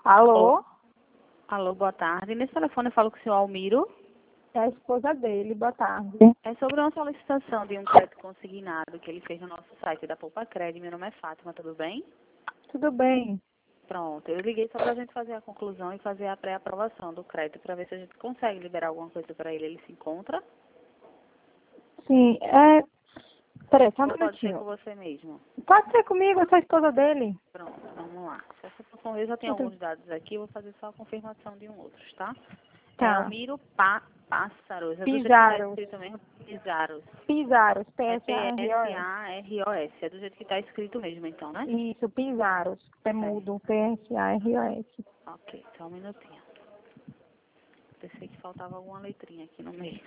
Alô? Alô, boa tarde. Nesse telefone eu falo com o senhor Almiro. É a esposa dele, boa tarde. É sobre uma solicitação de um crédito consignado que ele fez no nosso site da Poupa Crédito. Meu nome é Fátima, tudo bem? Tudo bem? Pronto, eu liguei só para a gente fazer a conclusão e fazer a pré-aprovação do crédito para ver se a gente consegue liberar alguma coisa para ele. Ele se encontra? Sim, Peraí, só um Ou pode ser com minutinho. você mesmo? Pode ser comigo, eu sou a esposa dele. Pronto, vamos lá. Se essa função eu já tenho alguns dados aqui, eu vou fazer só a confirmação de um outro, tá? É Tá. Almiro Pássaros, é do jeito que está Pisaros. escrito mesmo, Pisaros. Pisaros, É P-S-A-R-O-S. P-S-A-R-O-S, é do jeito que está escrito mesmo, então, né? Isso, Pisaros. É Certo. mudo, P-S-A-R-O-S. Ok, só um minutinho. Pensei que faltava alguma letrinha aqui no meio.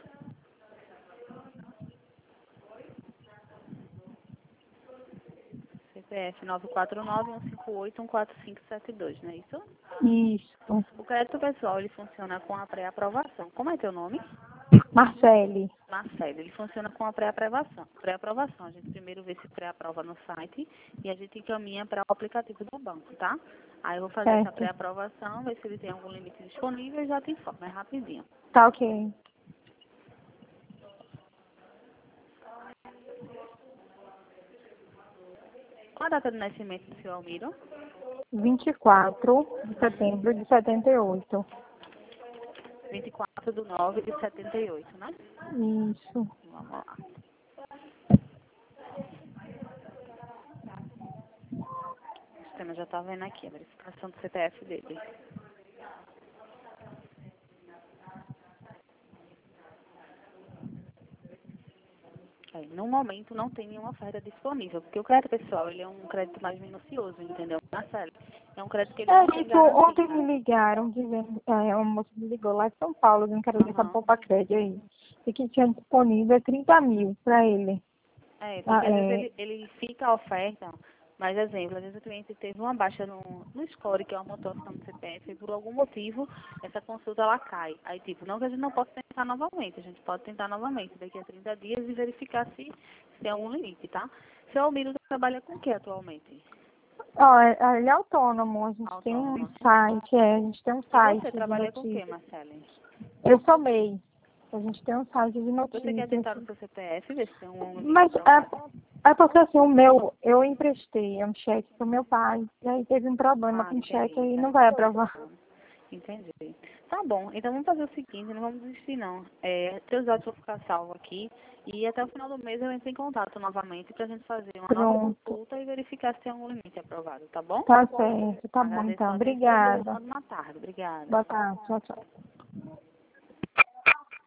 CPF 949-158-14572, não é isso? Isso. O crédito pessoal, ele funciona com a pré-aprovação. Como é teu nome? Marcele. Marcelo, ele funciona com a pré-aprovação. Pré-aprovação, a gente primeiro vê se pré-aprova no site e a gente encaminha para o aplicativo do banco, tá? Aí eu vou fazer essa Certo. pré-aprovação, ver se ele tem algum limite disponível e já te informo, é rapidinho. Tá ok. Qual a data de nascimento do senhor Almiro? 24 de setembro de 78. 24/9/78, né? Isso. Vamos lá. O sistema já está vendo aqui a verificação do CPF dele. Aí, no momento não tem nenhuma oferta disponível, porque o crédito pessoal ele é um crédito mais minucioso, entendeu, Marcelo? É um crédito que ele não É tem isso, ontem garantia. me ligaram dizendo, uma moça me ligou lá de São Paulo, dizendo que era dessa Aham. Poupa Crédito aí. E que tinha disponível 30 mil para ele. É, Ah, porque às vezes ele fica a oferta, mas exemplo, às vezes o cliente teve uma baixa no score, que é uma pontuação do CPF, e por algum motivo essa consulta ela cai. Aí tipo, não que a gente não possa tentar novamente, a gente pode tentar novamente daqui a 30 dias e verificar se tem algum limite, tá? Seu Almiro trabalha com o que atualmente? ele é autônomo, a gente tem um Autônomo. site, a gente tem um E você site de trabalha com o que, notícias. Marcele? Eu sou MEI, a gente tem um site de Você quer notícias. tentar no seu CPF, ver se tem um limite Mas aprovado? porque assim, eu emprestei um cheque pro meu pai, e aí teve um problema Ah, com o cheque entendi. e Tá não vai aprovar. explicando. Entendi. Tá bom, então vamos fazer o seguinte, não vamos desistir não. Teus dados vão ficar salvos aqui e até o final do mês eu entro em contato novamente pra gente fazer uma nova Pronto. consulta e verificar se tem algum limite aprovado, tá bom? Tá certo, tá bom Agradeço então. a atenção e desejo Obrigada. uma boa tarde. Obrigada. Boa tarde, tchau, tchau.